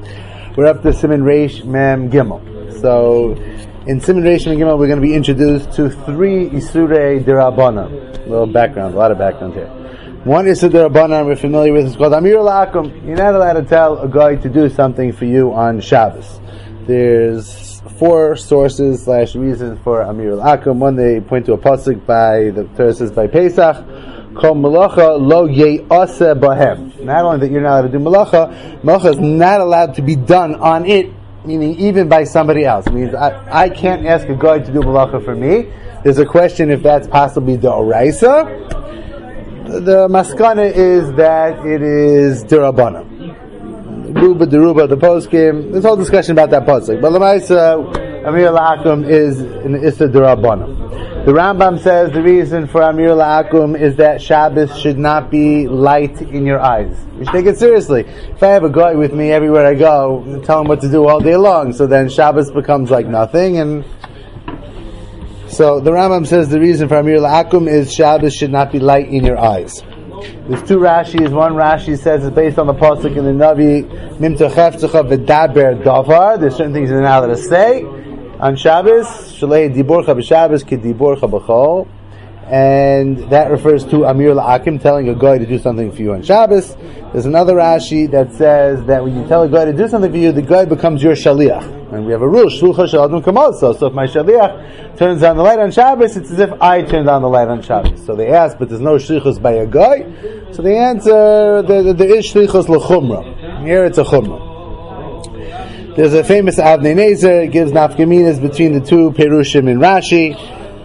We're up to Siman Reish Mem Gimel. So, in Siman Reish Mem Gimel, we're going to be introduced to 3 Isurei D'Rabbanan. A little background, a lot of background here. One Isur D'Rabbanan we're familiar with. It's called Amir L'Akum. You're not allowed to tell a guy to do something for you on Shabbos. There's 4 sources / reasons for Amir L'Akum. One, they point to a pasuk by the Torah says by Pesach. Kol malacha lo ye'aseh bahem. Not only that you're not allowed to do malacha is not allowed to be done on it, meaning even by somebody else. It means I can't ask a guy to do malacha for me. There's a question if that's possibly the oraisa. The maskana is that it is D'Rabbanan. Ruba, the poskim. There's a whole discussion about that pasuk. But Lamaisa, Amir L'Akum is an Isur D'Rabbanan. The Rambam says the reason for Amir L'Akum is that Shabbos should not be light in your eyes. You should take it seriously. If I have a guy with me everywhere I go, tell him what to do all day long, so then Shabbos becomes like nothing. And so the Rambam says the reason for Amir L'Akum is Shabbos should not be light in your eyes. There's 2 Rashis. One Rashi says it's based on the pasuk in the Navi, Mimta Chefzecha v'daber davar. There's certain things you're not allowed to say on Shabbos. Shalei diborcha b'Shabbos ki diborcha b'chol. And that refers to Amir L'Akim, telling a guy to do something for you on Shabbos. There's another Rashi that says that when you tell a guy to do something for you, the guy becomes your shaliach. And we have a rule, shlucha shel adam kamoso. So if my shaliach turns on the light on Shabbos, it's as if I turned on the light on Shabbos. So they ask, but there's no shlichus by a guy. So the answer, there is shlichus l'chumra. Here it's a chumra. There's a famous Avnei Nezer, gives nafkaminas between the 2 Perushim in Rashi.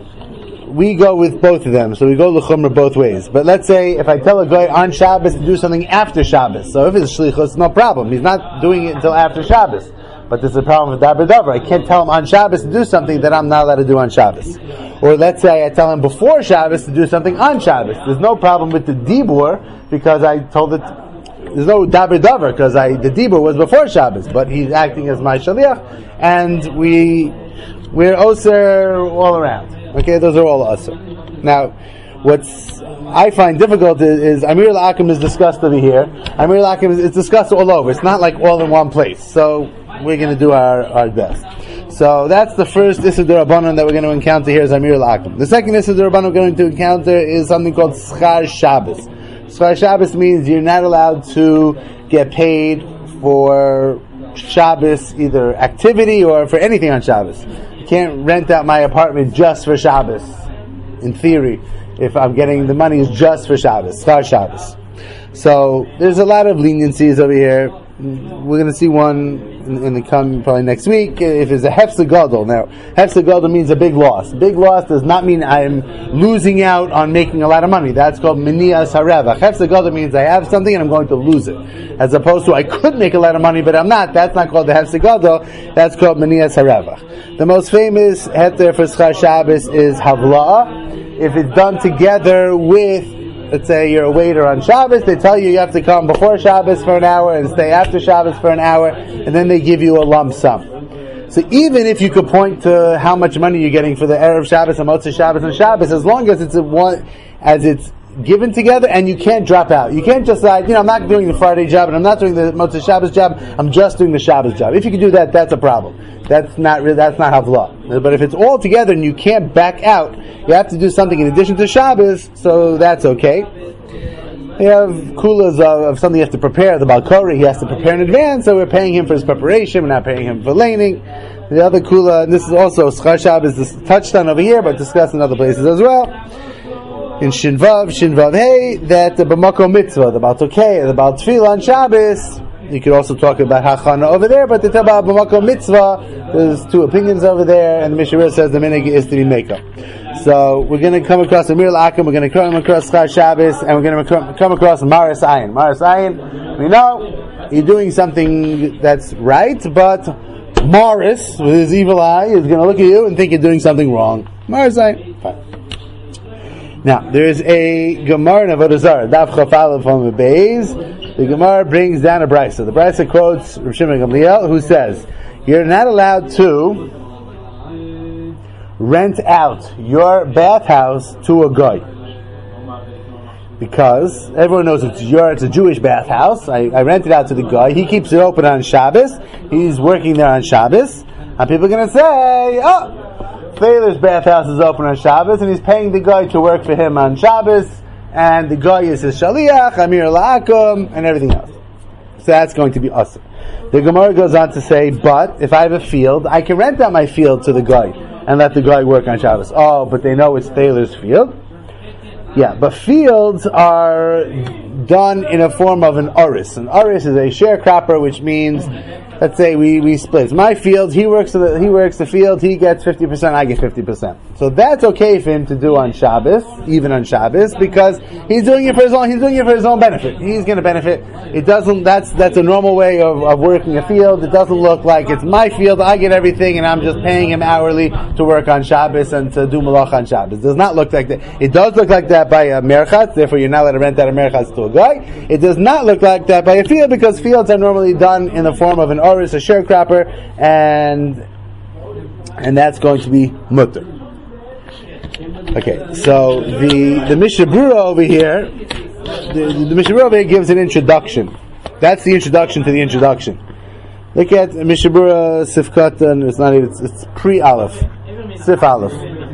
We go with both of them, so we go l'chumra both ways. But let's say if I tell a guy on Shabbos to do something after Shabbos, so if it's shlichus, no problem. He's not doing it until after Shabbos. But there's a problem with daber davar. I can't tell him on Shabbos to do something that I'm not allowed to do on Shabbos. Or let's say I tell him before Shabbos to do something on Shabbos. There's no problem with the dibur because I told it. There's no daber davar because the dibur was before Shabbos, but he's acting as my shaliach, and we're osir all around. Okay, those are all osir. Now, what's I find difficult is Amir L'Akim is discussed over here. Amir L'Akim is discussed all over. It's not like all in one place. So we're going to do our best. So that's the first Isur D'Rabbanan that we're going to encounter here is Amir L'Akim. The second Isur D'Rabbanan we're going to encounter is something called Schar Shabbos. Schar Shabbos means you're not allowed to get paid for Shabbos, either activity or for anything on Shabbos. You can't rent out my apartment just for Shabbos, in theory, if I'm getting the money is just for Shabbos, Schar Shabbos. So there's a lot of leniencies over here. We're going to see one in the coming probably next week. If it's a hefsek gadol, now hefsek gadol means a big loss. Big loss does not mean I'm losing out on making a lot of money. That's called minias harevach. Hefsek gadol means I have something and I'm going to lose it, as opposed to I could make a lot of money but I'm not. That's not called the hefsek gadol. That's called minias harevach. The most famous heter for Schar Shabbos is havla'ah. If it's done together with, let's say you're a waiter on Shabbos, they tell you have to come before Shabbos for an hour and stay after Shabbos for an hour, and then they give you a lump sum. So even if you could point to how much money you're getting for the Erev Shabbos and Motzei Shabbos and Shabbos, as long as it's given together and you can't drop out. You can't just say, I'm not doing the Friday job and I'm not doing the Motzei Shabbos job, I'm just doing the Shabbos job. If you can do that, that's a problem. That's not havla. But if it's all together and you can't back out, you have to do something in addition to Shabbos, so that's okay. We have kulas of something you have to prepare. The Balkori, he has to prepare in advance, so we're paying him for his preparation, we're not paying him for laning. The other kula, and this is also Schar Shabbos is touched on over here, but discussed in other places as well. In Shinvav Hey, that the B'makom Mitzvah, the Baal Tokei, the Baal Tefillah on Shabbos, you could also talk about Hachana over there, but they talk about B'makom Mitzvah, there's 2 opinions over there, and the Mishnah says the minhag is to be makeup. So we're going to come across Amir L'Akim, we're going to come across Schar Shabbos, and we're going to come across Maris Ayin. Maris Ayin, we know you're doing something that's right, but Maris, with his evil eye, is going to look at you and think you're doing something wrong. Maris Ayin, fine. Now, there is a Gemara in Avodah Zarah, Daf Chaf Aleph on the Beis. The Gemara brings down a brisa. The brisa quotes Rav Shimon Gamliel, who says, you're not allowed to rent out your bathhouse to a guy. Because everyone knows it's a Jewish bathhouse. I rent it out to the guy. He keeps it open on Shabbos. He's working there on Shabbos. And people are going to say, oh, Thaler's bathhouse is open on Shabbos, and he's paying the guy to work for him on Shabbos, and the guy is his shaliach, amir la'akum, and everything else. So that's going to be awesome. The Gemara goes on to say, but if I have a field, I can rent out my field to the guy and let the guy work on Shabbos. Oh, but they know it's Thaler's field. Yeah, but fields are done in a form of an oris. An oris is a sharecropper, which means, let's say we split. It's my field, he works the field, he gets 50%, I get 50%. So that's okay for him to do on Shabbos, even on Shabbos, because he's doing it for his own benefit. He's going to benefit. It doesn't, that's a normal way of working a field. It doesn't look like it's my field, I get everything, and I'm just paying him hourly to work on Shabbos and to do malach on Shabbos. It does not look like that. It does look like that by a merchatz, therefore you're not allowed to rent out a merchatz to a guy. It does not look like that by a field, because fields are normally done in the form of an oris, a sharecropper, and that's going to be mutter. Okay, so the Mishnah Berurah over here, the Mishnah Berurah over here gives an introduction. That's the introduction to the introduction. Look at Mishnah Berurah Sifkat, and it's pre-Aleph, Sif Aleph.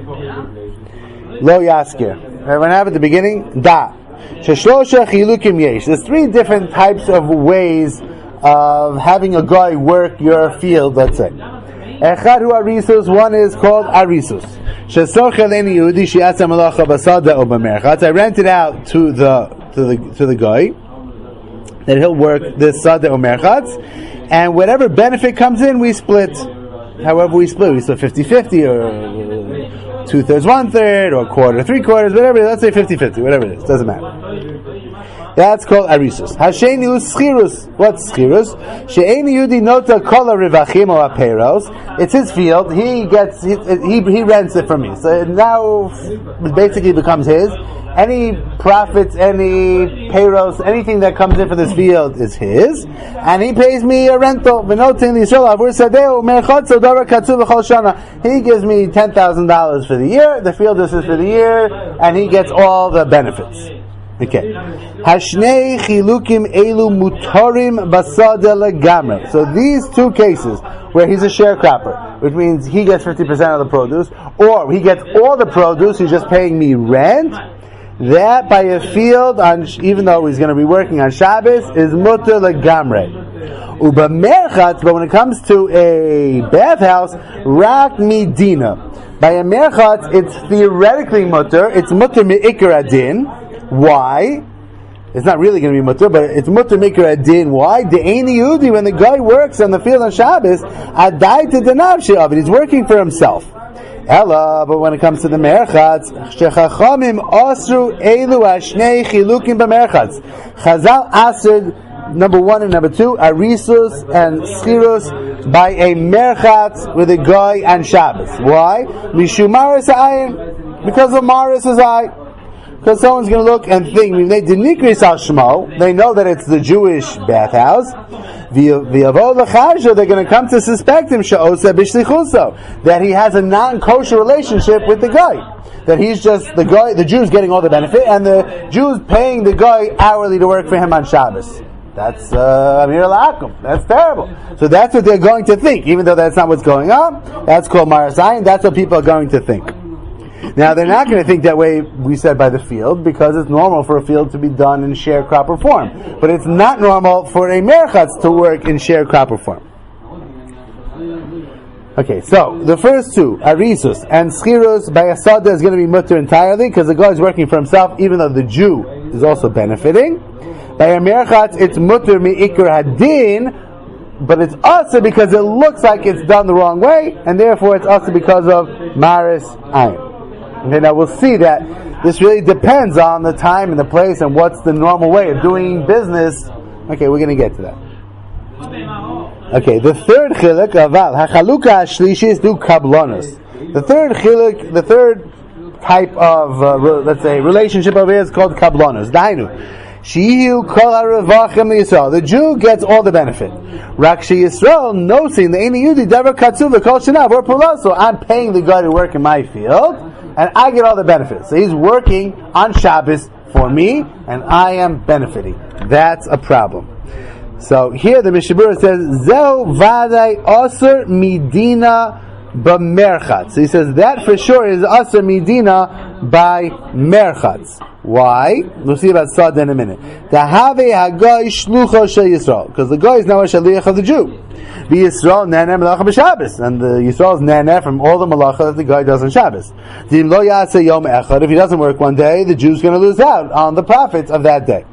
Lo Yaskir. When I have at the beginning, Da. Sheshlosha chilukim yesh. There's three different types of ways of having a guy work your field, let's say. Echad hu arisus, one is called arisus. Shesorcha leni yehudi shi'atza malacha basada o b'merchatz. I rent it out to the guy that he'll work the sada or merchatz, and whatever benefit comes in, we split. However we split 50-50, or 2/3, 1/3, or 1/4, 3/4, whatever. Let's say 50-50, whatever it is, doesn't matter. That's called arisus. Hasheni is schirus. What's schirus? She'eni yudi nota kol rivachim o aperos. It's his field. He rents it from me. So now it basically becomes his. Any profits, any payros, anything that comes in for this field is his, and he pays me a rental. He gives me $10,000 for the year. The field is his for the year, and he gets all the benefits. Okay. Hashnei chilukim elu mutarim basada legamre. So these two cases, where he's a sharecropper, which means he gets 50% of the produce, or he gets all the produce, he's just paying me rent, that by a field, even though he's going to be working on Shabbos, is mutter legamre. Uba merchatz, but when it comes to a bathhouse, rak midina. By a merchatz, it's theoretically mutter. It's mutter me'ikar adin. Why? It's not really going to be mutter, but it's mutter me'ikar adin. Why? The eini yudi, when the guy works on the field on Shabbos, adai to denav she'avid. He's working for himself. Ella, but when it comes to the merchatz, shechachamim asru elu ashnei chilukim b'merchatz. Chazal asr number 1 and number 2, arisus and schirus by a merchatz with a guy and Shabbos. Why? Mishum maris ayin, because of maris is ayin. Because someone's going to look and think, they know that it's the Jewish bathhouse. They're going to come to suspect him that he has a non-kosher relationship with the guy. That he's just the guy, the Jew's getting all the benefit, and the Jew's paying the guy hourly to work for him on Shabbos. That's Amir La'akum. That's terrible. So that's what they're going to think, even though that's not what's going on. That's called Marasayin. That's what people are going to think. Now, they're not going to think that way, we said, by the field, because it's normal for a field to be done in sharecropper form. But it's not normal for a merchatz to work in sharecropper form. Okay, so, the first two, arisus and schirus, by a sada is going to be mutter entirely, because the guy is working for himself, even though the Jew is also benefiting. By a merchatz, it's mutter mi'ikar hadin, but it's also because it looks like it's done the wrong way, and therefore it's also because of maris ayin. Okay, now we'll see that this really depends on the time and the place and what's the normal way of doing business. Okay, we're going to get to that. Okay, the third chiluk, aval, hachaluka ashlishis du kablonos. The third chiluk, the third type of, let's say, relationship over here is called kablonos. Dainu. Shiyu kol haravachim Yisrael. The Jew gets all the benefit. Rakshi Yisrael, noticing the Eini Yudi Dever Katsuv Kol Shanav or Pulaso. I'm paying the guy to work in my field, and I get all the benefits. So he's working on Shabbos for me, and I am benefiting. That's a problem. So here the Mishnah Berurah says, Zeu vadai asur midina b'merchatz. So he says that for sure is asur midina by merchatz. Why? We'll see about Sadeh in a minute. Tahave hagoy shlucho shel Yisrael, because the guy is now a shaliach of the Jew. Be Yisrael naneh malacha b'Shabbos, and the Yisrael is naneh from all the malacha that the guy does on Shabbos. Dim lo yaseh yom echad. If he doesn't work one day, the Jew's going to lose out on the profits of that day.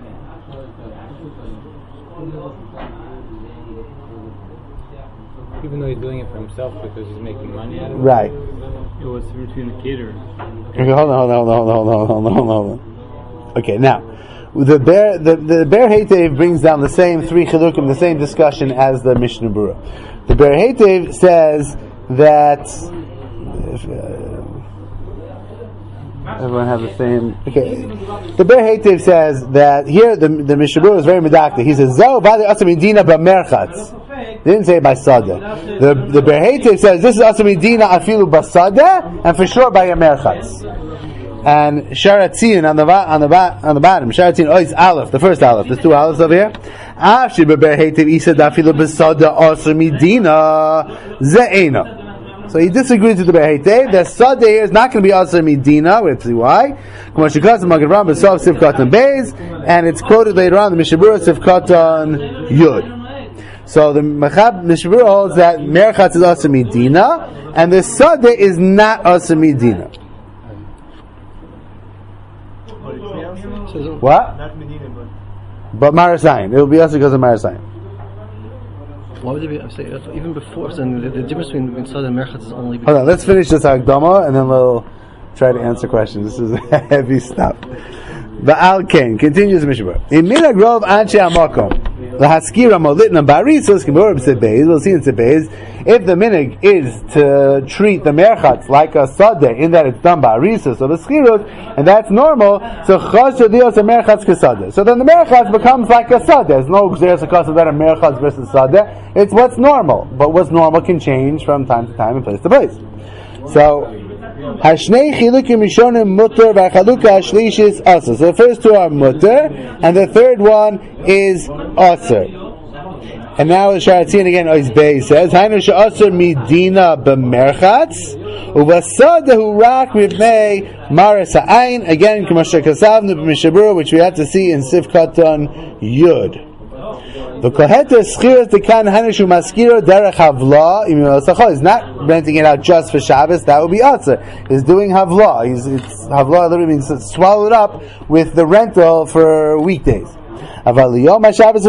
Even though he's doing it for himself because he's making money out of it. Right. It was between the caterer. Okay, hold on. Okay, now the Ber Heitev brings down the same three chilukim, the same discussion as the Mishnah Berurah. The Ber Heitev says that everyone has the same. Okay, the Ber Heitev says that here the Mishnah Berurah is very medactic. He says Zeu v'adei asur midina b'merchatz. They didn't say by Sadeh. The Ber Heitev says this is asur midina afilu b'Sadeh, and for sure by a merchatz. And Sharatzin on the bottom, Sharatzin Ois Aleph, the first Aleph, there's two Alephs over here. After Beber Heitev Isa Dafilu Besada Asur Midina Ze'ena. So he disagrees with the Beber Heitev. The Sadeh here is not going to be Asur Midina. We have to see why. And it's quoted later on in the Mishnah Berurah Sivkatan Yud. So the Mishnah Berurah holds that Merchatz is Asur Midina, and the Sadeh is not Asur Midina. What? Not Medina, but Marasayin. It will be also because of Marasayin. Why would it be? Even before, so the difference between Sadeh and Merchatz is only. Hold on, let's finish this Hagdama and then we'll try to answer questions. This is heavy stuff. Ba'al Ken continues the Mishnah Berurah. In Minhag Rov Anshe Hamakom Lahaskira Molitna Barisos Gemurah B'Sebeiz. We'll see in Sebeiz if the minhag is to treat the merchatz like a sadeh in that it's done by arisos or the schirut, and that's normal. So chasher dios a merchatz kesadeh. So then the merchatz becomes like a sadeh. There's no gzeres akasa that a merchatz versus sadeh. It's what's normal, but what's normal can change from time to time and place to place. So Hashnei chilukim rishonim mutter v'chaluka hashlishis aser. So the first two are mutter, and the third one is aser. And now the Sharatzin again, Oizbei says, Hainu she'aser midina b'merchatz, uvasadahu rak mivnei maras ha'ayin. Again, k'masher kasavnu b'Mishnah Berurah, which we have to see in Sivkatan Yud. The koheter schiras dekan hainu shu maskiro derech havla im yosachol. He's not renting it out just for Shabbos. That would be aser. He's doing havla. Havla literally means swallowed up with the rental for weekdays. But Shabbos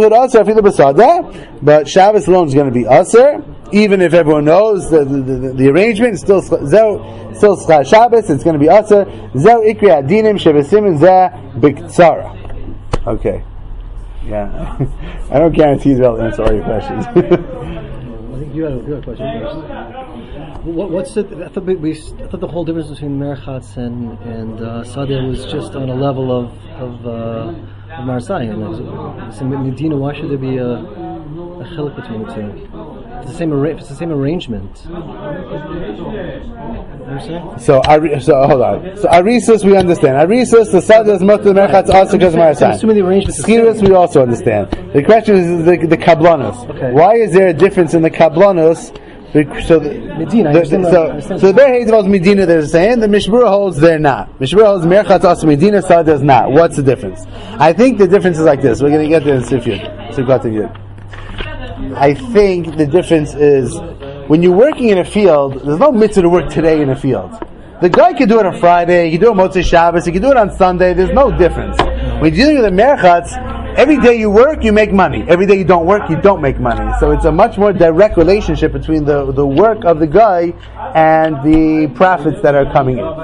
alone is going to be aser, even if everyone knows the arrangement. Still Shabbos. It's going to be aser. Zeu ikri adinim shebesimin zeh biktsara. Okay, yeah. I don't guarantee they'll answer all your questions. I think you had a question first. What's it? I thought the whole difference between merchatz and sadeh was just on a level of Marasayim. So Medina, why should there be a chiluk between the two? It's the same arrangement. You know what I'm saying? So hold on. So arisos we understand. Arisos the sadeh is mutter, the merchatz also because of Marasayim. Assuming the arrangement. Schiras we also understand. The question is the kablanos. Okay. Why is there a difference in the kablanos? So Medina. So the Ber Heitev holds Medina. They're saying the Mishnah Berurah holds they're not. Mishnah Berurah holds merchatz also Medina. Sadeh does not. What's the difference? I think the difference is like this. We're going to get there in Sivkatan Yud. I think the difference is when you're working in a field. There's no mitzvah to work today in a field. The guy can do it on Friday. He can do it on Motzei Shabbos. He can do it on Sunday. There's no difference. When you're dealing with the merchatz, every day you work, you make money. Every day you don't work, you don't make money. So it's a much more direct relationship between the work of the guy and the profits that are coming in.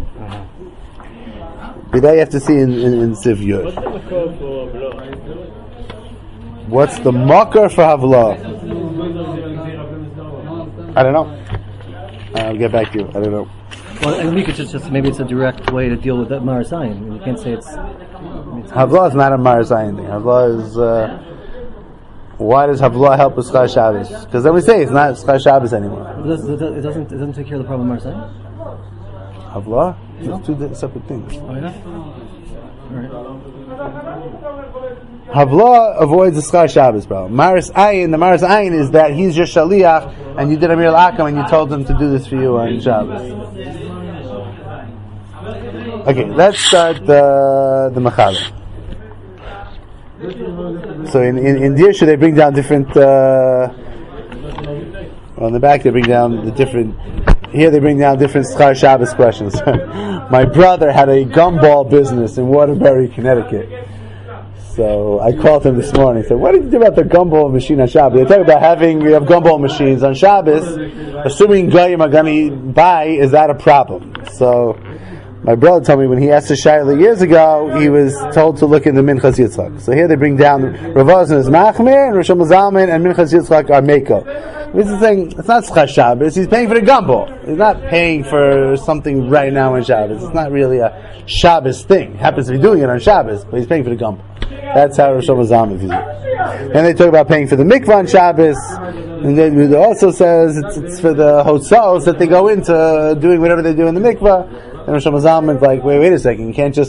But that you have to see in Siv Yud. What's the makar for Havlah? I don't know. I'll get back to you. I don't know. Well, and we could just maybe it's a direct way to deal with that Marasayim. You can't say it's Havlah is not a Marasayan thing. Havlah is why does Havlah help with Schar Shabbos? Because then we say it's not Schar Shabbos anymore. It doesn't take care of the problem of Marasayim? Havlah? It's two separate things. Oh yeah? Havla avoids the Schar Shabbos problem. Maris Ayin is that he's your Shaliach and you did Amir al-Akam and you told him to do this for you on Shabbos. Okay, let's start the Machala. So in Dirshu they bring down different, on the back they bring down the different, here they bring down different Schar Shabbos questions. My brother had a gumball business in Waterbury, Connecticut. So I called him this morning. I said, "What did you do about the gumball machine on Shabbos?" They talk about you have gumball machines on Shabbos. Assuming Goyim are going to buy, is that a problem? So my brother told me when he asked the Shaila years ago, he was told to look into Minchas Yitzchak. So here they bring down Rav Ozner is Machmir, and Rosh Zalman and Minchas Yitzchak are Meiko. This is saying it's not Schar Shabbos. He's paying for the gumball. He's not paying for something right now on Shabbos. It's not really a Shabbos thing. He happens to be doing it on Shabbos, but he's paying for the gumball. That's how Rosh Zalman views it. And they talk about paying for the mikvah on Shabbos, and then it also says it's for the hotzos that they go into doing whatever they do in the mikvah. And Rosh Zalman's like, wait a second, you can't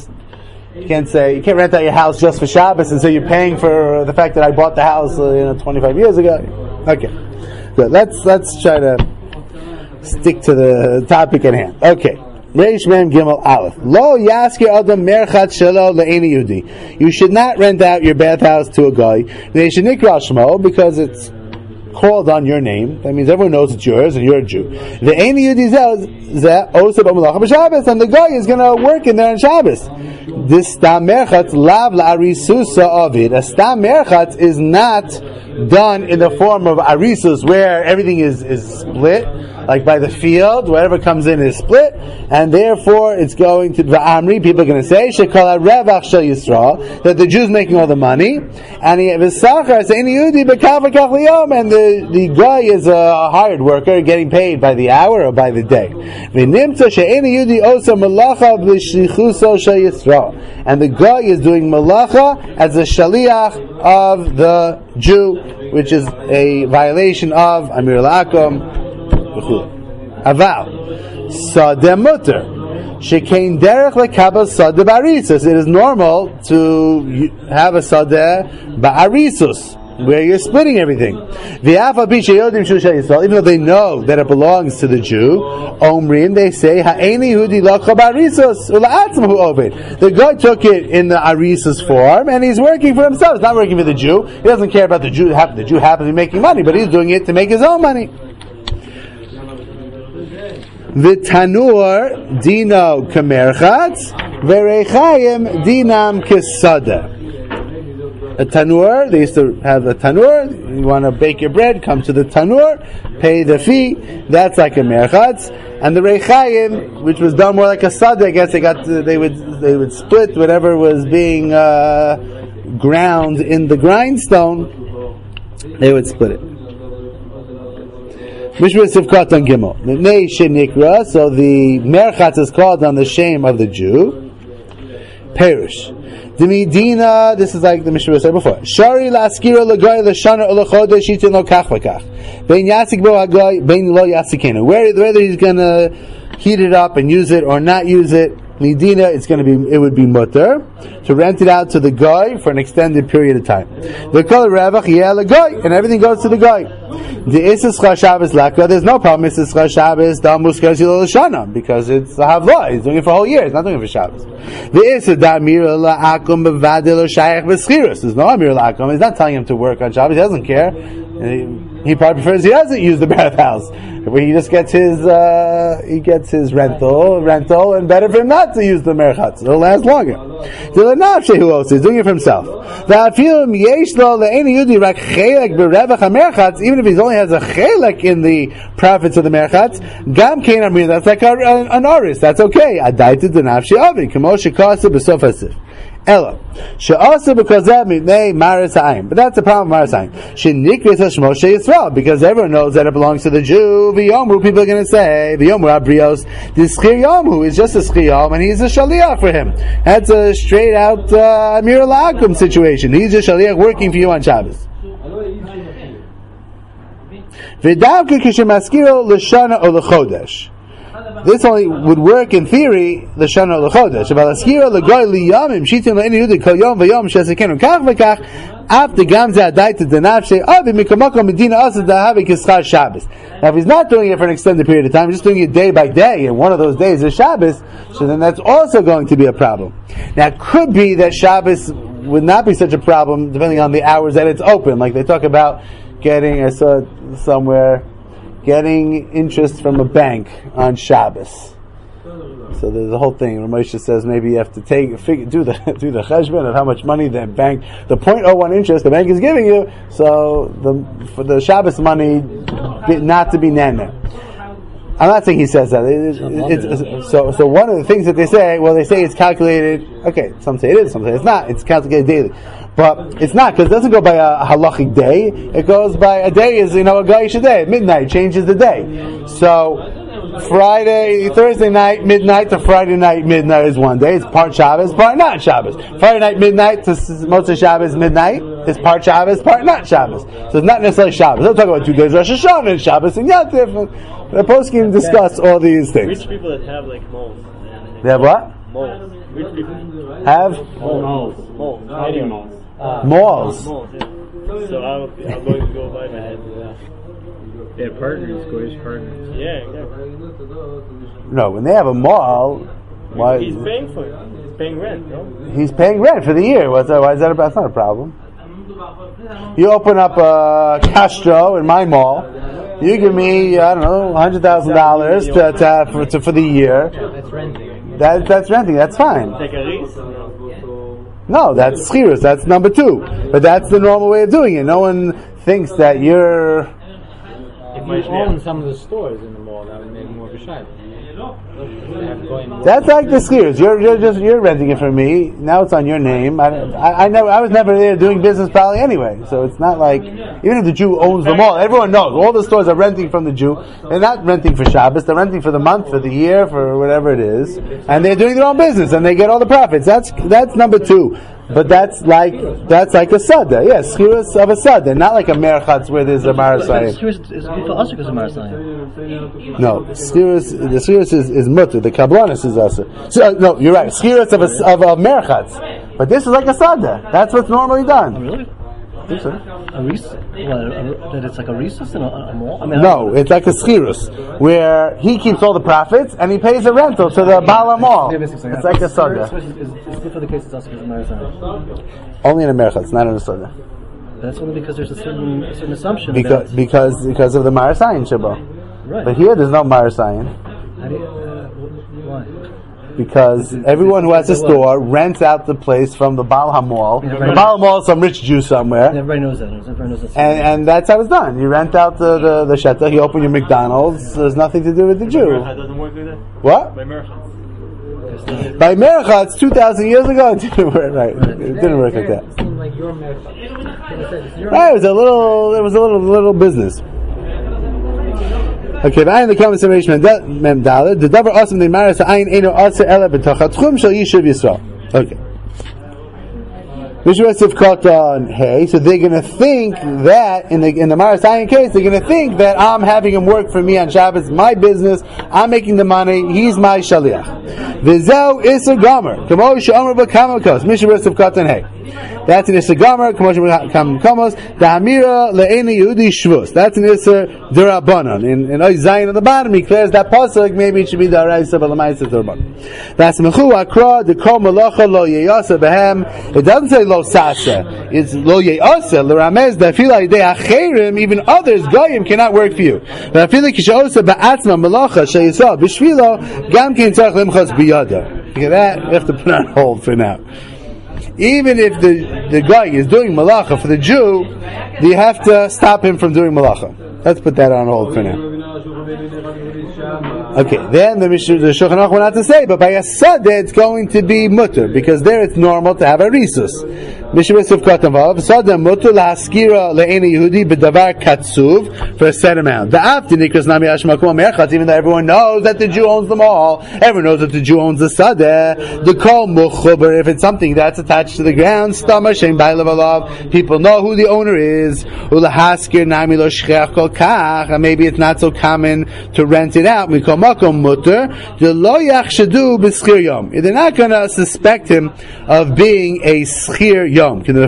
rent out your house just for Shabbos and say you're paying for the fact that I bought the house 25 years ago. Okay, good. Let's try to stick to the topic at hand. Okay. Reish Mem Gimel Aleph. Lo yaskir adam merchat shelo le'eni yudi. You should not rent out your bathhouse to a guy. They should nikra shmo because it's called on your name. That means everyone knows it's yours and you're a Jew. The eni yudi zeh oseh b'melacha b'Shabbos, and the guy is going to work in there on Shabbos. This stam merchat lav la'arisusa ovid. A stam merchat is not done in the form of arisus where everything is split. Like by the field, whatever comes in is split, and therefore it's going to V'amri. People are going to say Shekala Revach Shel Yisrael, that the Jew's making all the money, and V'sachar Seini Yudi B'Kav V'Kach Liyom, and the guy is a hired worker getting paid by the hour or by the day. V'nimtza She'eni Yudi Osa Malacha B'Shlichuso Shel Yisrael, and the guy is doing malacha as a shaliach of the Jew, which is a violation of Amir al-Akom. Aval Sadeh Mutter Shekein Derech Lekabel Sadeh Ba'arisus. It is normal to have a Sadeh Ba'arisus where you're splitting everything. Even though they know that it belongs to the Jew, Omrim, they say Ha'eni Yehudi Lacha Ba'arisus Ula'atzim Hu Ovid. The guy took it in the Arisus form and he's working for himself. He's not working for the Jew. He doesn't care about the Jew. The Jew happens to be making money, but he's doing it to make his own money. The tanur dino kamerchatz, vereichayim dinam kesada. A tanur, they used to have a tanur. You want to bake your bread, come to the tanur, pay the fee. That's like a merchatz. And the reichayim, which was done more like a sada, I guess they would split whatever was being ground in the grindstone. They would split it. Mishmar Sivkat on Gimel. Nei shenikra, so the merchatz is called on the shame of the Jew. Perish. The Medina, this is like the Mishmar said before. Shari laskira l'goy l'shana u'lechodesh yitin lo kach v'kach. Bein yasik bo ha'goy, bein lo yasikenu. Whether he's going to heat it up and use it or not use it, Medina, it would be mutter to rent it out to the guy for an extended period of time. The color revach, the guy, and everything goes to the guy. The Isas Schar Shabbos Lakra, there's no problem. Isas Schar Shabbos Dam Muskar Zilol Shana, because it's a Havla. He's doing it for a whole year. He's not doing it for Shabbos. The Isas Damir La'akum Bevadil Shayach V'Schiros. There's no Amir La'akum. He's not telling him to work on Shabbos. He doesn't care. He probably prefers he doesn't use the bathhouse, where he just gets his rental, and better for him not to use the merchatz. It'll last longer. He's doing it for himself. Even if he only has a chelek in the profits of the merchatz, that's like an oris. That's okay. Ella. She'asa because that may maris ha'ayim. But that's the problem of maris ha'ayim. She'nikris ha'shmo she'yisrael. Because everyone knows that it belongs to the Jew. V'yomru, people are going to say, v'yomru abrios, this schir yomhu is just a schir yom, and he's a shaliach for him. That's a straight out Amir al-Akum situation. He's a shaliach working for you on Shabbos. V'davka k'shemaskiro l'shana o l'chodesh. this only would work in theory the Shana L'Chodesh. V'alaskira l'goy liyamim shitin la'ini yudin kol yom v'yom shesekenu kach v'kach af the gamze adaita denavshe avi mikamako medina asa dahavi kischar Shabbos. Now if he's not doing it for an extended period of time, he's just doing it day by day, and one of those days is Shabbos, so then that's also going to be a problem. Now it could be that Shabbos would not be such a problem depending on the hours that it's open. Like they talk about getting, I saw somewhere, getting interest from a bank on Shabbos. So there's a whole thing. Ramosha says maybe you have to do the cheshbon of how much money the 0.01 interest the bank is giving you. So for the Shabbos money not to be nana. I'm not saying he says that. So one of the things that they say it's calculated. Okay, some say it is, some say it's not. It's calculated daily. But it's not, because it doesn't go by a halachic day. It goes by a day is, a Gaish day. Midnight changes the day. So Thursday night, midnight to Friday night, midnight is one day. It's part Shabbos, part not Shabbos. Friday night, midnight to Motzei Shabbos, midnight is part Shabbos, part not Shabbos. So it's not necessarily Shabbos. They'll talk about 2 days, Rosh Hashanah and Shabbos and Yantif. The poskim discuss all these things. Rich people that have like moles. They have what? Moles. Rich people have moles. Any moles. Malls. Moles, yeah. So I'm going to go buy that. They're partners, Goyish partners. Yeah, exactly. No, when they have a mall, why? He's paying for it. He's paying rent, no? He's paying rent for the year. Why is that? That's not a problem. You open up a Castro in my mall. You give me, I don't know, $100,000 for the year. That's renting. That's renting. That's fine. Take a lease? No, that's schirus. That's number 2. But that's the normal way of doing it. No one thinks that you're. If you own some of the stores in the mall, that would make more of a shayla. That's like the schirus. You're renting it from me. Now it's on your name. I was never there doing business probably anyway. So it's not like, even if the Jew owns the mall, everyone knows all the stores are renting from the Jew. They're not renting for Shabbos. They're renting for the month, for the year, for whatever it is, and they're doing their own business and they get all the profits. That's number 2. But that's like a sada. Yes, schirus of a sada, not like a merchatz where there's a marasayim. Schirus is for us because of marasayim. No, the schirus is mutter. The kablanis is also. So, no, you're right. Schirus of a merchatz, but this is like a sada. That's what's normally done. Oh, really? I think so. That it's like a recess in a mall? No, it's like a schirus, where he keeps all the profits and he pays a rental to the Bala mall. It's like a sada. It's good for the case it's also because of marasayim. Only in a merchatz, not in a sada. That's only because there's a certain assumption because of the marasayim shabo. Right. But here there's no marasayim. Why? Because everyone who has a store rents out the place from the Baal HaMall. The Baal HaMall is some rich Jew somewhere. Everybody knows that. And that's how it's done. You rent out the shetta, you open your McDonald's, there's nothing to do with the Jew. Merchat doesn't work like that? What? By merchatz. By merchatz, 2,000 years ago, it didn't work right. It didn't work like that. It seemed like your merchatz. Right, it was a little business. Okay, the comments Mem Dalet. The davar awesome the maras ayin eno asa ela b'tachat tchum shel yishuv Yisrael. Okay. Mishra Katan Hey. So they're going to think that in the maras ayin case, they're going to think that I'm having him work for me on Shabbos, my business. I'm making the money. He's my shaliach. V'zeu iser gomer. Kamo she'omer b'kamakos. Mishra Katan Hey. That's an Isser Gomer, Kamos, the Hamira Le'eni Yehudi Shvus. That's an Isser Durabanan. In Zayin at the bottom, he clears that pasuk, maybe it should be the Araisa Balamaisa Durabanan. That's Mechu Akra, the Kol Malacha Lo Yeyasa Behem. It doesn't say Lo Sasa. It's Lo Yeyasa, Lo Ramez, the Afila Yidei Acherim, even others, Goyim, cannot work for you. The Afila Kishaosa Ba'atzma Malacha Sheyisa, Bishvilo, Gam Kin Tzarech Limchas Biyada. Okay, that, we have to put on hold for now. Even if the guy is doing malacha for the Jew, you have to stop him from doing malacha. Let's put that on hold for now. Okay, then the Shulchan Aruch went on to say, but by a sadeh it's going to be mutter, because there it's normal to have a risus. Mishra Sivkatan Vav, Sadam Mutu Lahaskira Le'eni Yehudi B'davar Katsuv for a set amount. The Afti Nikras Nami Ashmakum Merchatz, even though everyone knows that the Jew owns them all, everyone knows that the Jew owns the Sadeh, the Kol Muchuber, if it's something that's attached to the ground, Stama Shem Bailav Alav, people know who the owner is, Ulahaskir Nami Lo Shcheach Kol Kach, and maybe it's not so common to rent it out, Mikol Makom Mutter, the Lo Yachshadu B'Schir Yom. They're not going to suspect him of being a Schir Yom. So in the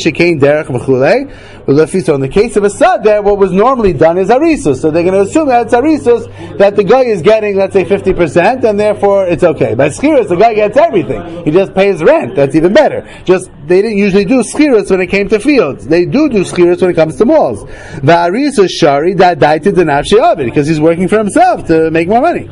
case of a sadeh, what was normally done is harisus. So they're going to assume that it's harisus, that the guy is getting, let's say, 50%, and therefore it's okay. By schirus, the guy gets everything. He just pays rent. That's even better. Just, they didn't usually do schirus when it came to fields. They do schirus when it comes to malls. The harisus shari, that died to the nafshi of it, because he's working for himself to make more money.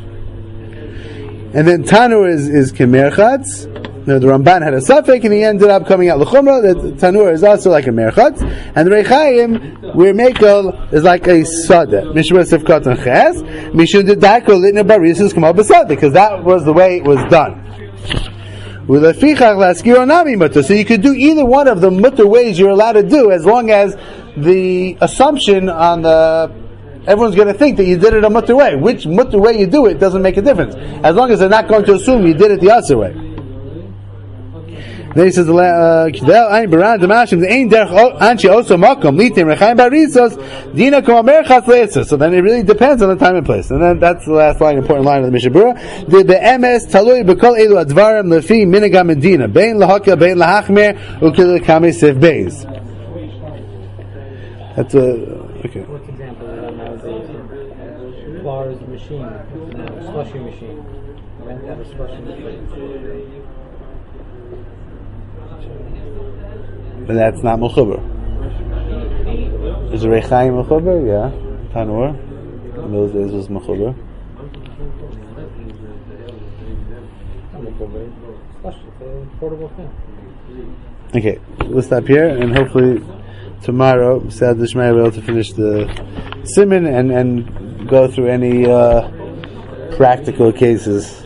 And then Tanur is kemerchatz. The Ramban had a suffix, and he ended up coming out l'chumra. The Tanur is also like a merchatz, and the Rechaim, where mekel is like a sada. Mishmar sifkat and ches, mishun dedako litna barisus come up besad, because that was the way it was done. So you could do either one of the mutter ways you're allowed to do, as long as the assumption on the everyone's going to think that you did it a mutter way. Which mutter way you do it doesn't make a difference, as long as they're not going to assume you did it the other way. Then he says, so then it really depends on the time and place. And then that's the last line, important line of the Mishabura. That's okay. What's example of that nowadays? Bars machine, slushy machine. Rent out a slushy machine. But that's not Mechuber. Is Rechaim Mechuber? Yeah. Tanur. In those days was Mechuber. Portable thing. Okay, we'll stop here, and hopefully tomorrow, Sa'ad Lishmai, will be able to finish the Siman and go through any practical cases.